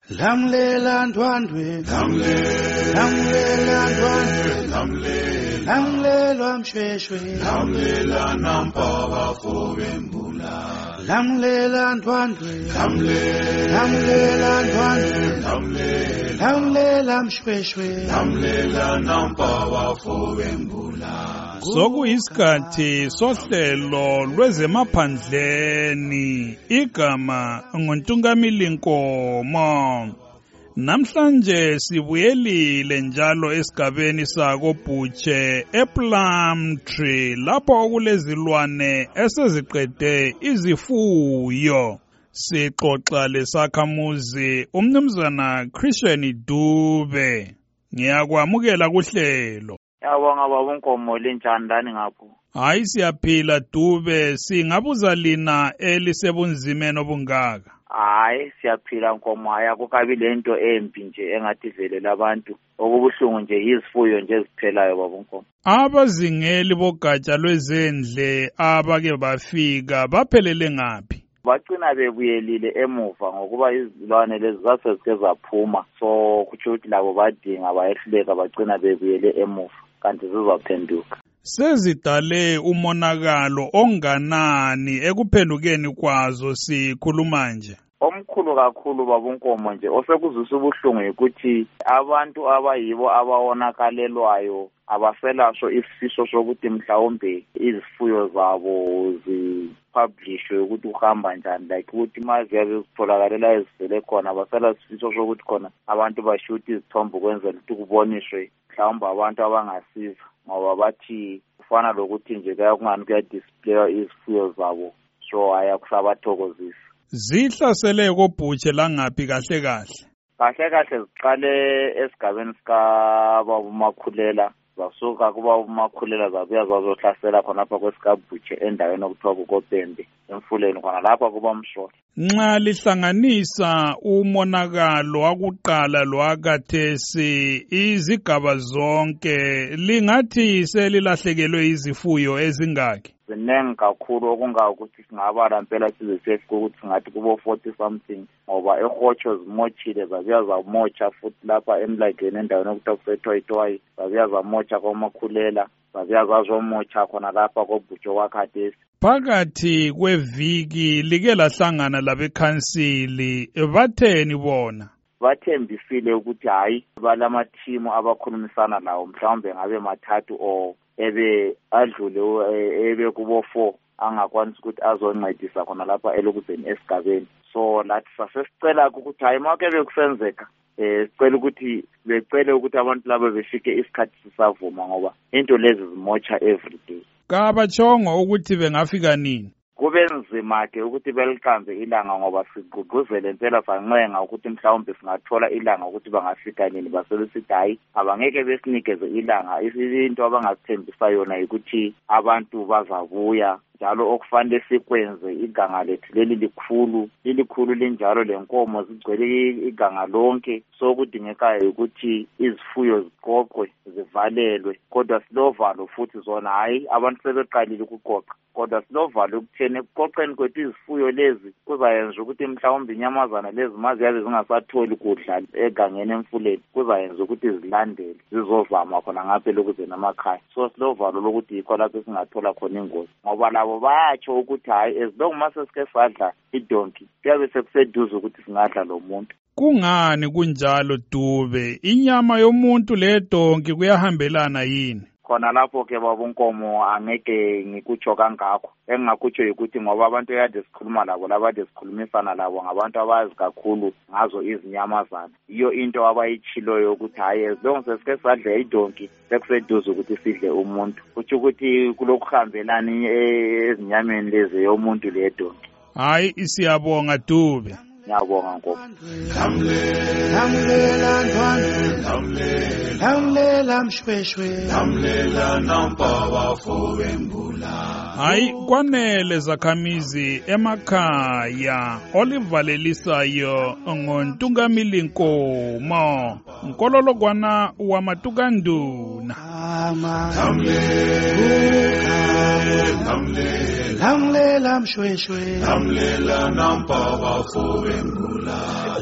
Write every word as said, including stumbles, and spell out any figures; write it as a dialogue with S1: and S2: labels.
S1: Lamlela ndwandwe, lamlela ndwandwe, lamlela mshweshwe,
S2: lamlela nampa bafowembula,
S1: lamlela ndwandwe,
S2: lamlela
S1: ndwandwe, lamlela mshweshwe,
S2: lamlela nampa bafowembula.
S3: Sokuyisikhathi sohlelo lwezemaphandleni, igama nguNtungamili Nkomo. Namhlanje sibuyelile njalo esigabeni sako Bhutshe ePlumtree lapho okulezilwane eseziqede izifuyo. Sixoxa lesakhamuzi umnumzana Christian Dube. Ngiyakwamukela kuhlelo.
S4: Yabonga baba Nkomo linjani lani ngapho?
S3: Hayi siyaphila Dube, singabuza lina elisebunzimeni obungaka.
S4: Hayi siyaphila Nkomo, haya kukabi lento embi nje engathi vele labantu okubuhlungu nje izifuyo nje eziphelayo baba Nkomo.
S3: Abazingeli bogatsha lwezendle abake bafika baphelele ngapi?
S4: Bagcina bebuyelile emuva ngokuba izilwane lezi zasezike zaphuma, so kutsho ukuthi labo badinga bayehluleka bagcina bebuyele emuva kanti zizaphenduka.
S3: Sezidale umonakalo onganani ekuphendukeni kwazo sikhuluma nje?
S4: Omkhulu kakhulu baba Nkomo nje osekuzwisa ubuhlungu ukuthi abantu abayibo abawonakalelwayo abaselasho isifiso sokuthi mhlawumbe izifuyo zabo zipublishwe ukuthi uhamba njani, like ukuthi maziyabe zitholakalela ezivele khona basela isifiso sokuthi khona abantu bashuthi izithombe ukwenzela ukuthi kuboniswe mhlawumbe abantu abangasiza, ngoba bathi kufana lokuthi nje kuyakungani kuyadisplayiwa izifuyo zabo, so ayakusabathokozisa.
S3: Zihlasele koBhutshe langaphi kahle kahle?
S4: Kahle kahle ziqale esigabeni sikababa uMakhulela, zasuka kuba uMakhulela zabuya zazohlasela khonapha kwesikabhutshe endaweni okuthiwa kukoPembe emfuleni khona lapha kuba Msholo.
S3: Nxa lihlanganisa umonakalo wakuqala lwakathesi izigaba zonke lingathi selilahlekelwe izifuyo ezingaki?
S4: Zinengi kakhulu okungakuthi singabala mpela size sefike ukuthi singathi kubo forty something, ngoba eHotsho zimochile zabuya zamocha futhi lapha emlageni endaweni okuthiwa kuseThoyithoyi zabuya zamocha koMakhulela zabuya zazomocha khona lapha koBhutshe wakhathesi.
S3: Phakathi kweviki like lahlangana labekhansili, batheni bona?
S4: Bathembisile ukuthi hayi balamathimu abakhulumisana lawo mhlawumbe ngabe mathathu o ebe adlule ebe kubo four angakwanisa ukuthi azoncedisa khona lapha elokuzeni esigabeni. So lathi sasesicela ukuthi hayi make bekusenzeka eh sicela ukuthi becele ukuthi abantu laba befike isikhathi sisavuma ngoba into lezi zimocha every day.
S3: Kabachongo ukuthi bengafika nini?
S4: Kube nzima ke ukuthi beliqambe ilanga ngoba sigqugquzele impela sancenga ukuthi mhlawumbe singathola ilanga ukuthi bangafika nini, basebesithi hayi abangeke besinikeze ilanga, into abangasithembisa yona ukuthi abantu bazabuya njalo okufanele sikwenze iganga lethu leli likhulu lilikhulu linjalo lenkomo zigcwele iganga lonke, so kudingekayo ukuthi izifuyo ziqoqwe zivalelwe, kodwa silovalo futhi zona hayi abantu sebeqalile ukuqoqa, kodwa silovalo ukuthene ekuqoqeni kwethu izifuyo lezi kuzayenza ukuthi mhlawumbe inyamazana lezi maziyabe zingasatholi kudla egangeni emfuleni kuzayenza ukuthi zilandele zizozama khona ngapha lokuzeni amakhaya, so silovalo lokuthi yikho lapho singathola khona ingozi, ngoba labo bayatsho ukuthi hayi as long masesike sadla idonki kuyabe sekuseduze ukuthi singadla lo muntu.
S3: Kungani kunjalo Dube? Inyama yomuntu ledonki kuyahambelana yini?
S4: Khona lapho ke baba Nkomo angeke ngikutsho kangakho, engingakutsho ukuthi ngoba abantu ekade sikhuluma labo labade sikhulumisana labo ngabantu abazi kakhulu ngazo izinyamazana, iyo into abayichiloyo ukuthi hayi as long sesike sadla idonki sekuseduze ukuthi sidle umuntu, kutsho ukuthi kulokuhambelani ezinyameni lezi yomuntu ledonki.
S3: Hayi siyabonga Dube.
S4: Ngiyabonga Nkomo.
S1: lamlela ndwandwe, lamlela mshweshwe,
S2: lamlela nampa bafowembula.
S3: Hayi kwanele zakhamizi emakhaya olivalelisayo ngoNtungamili Nkomo, nkololokwana wamatukanduna.
S1: lamlela mshweshwe,
S2: lamlela nampa bafowembula.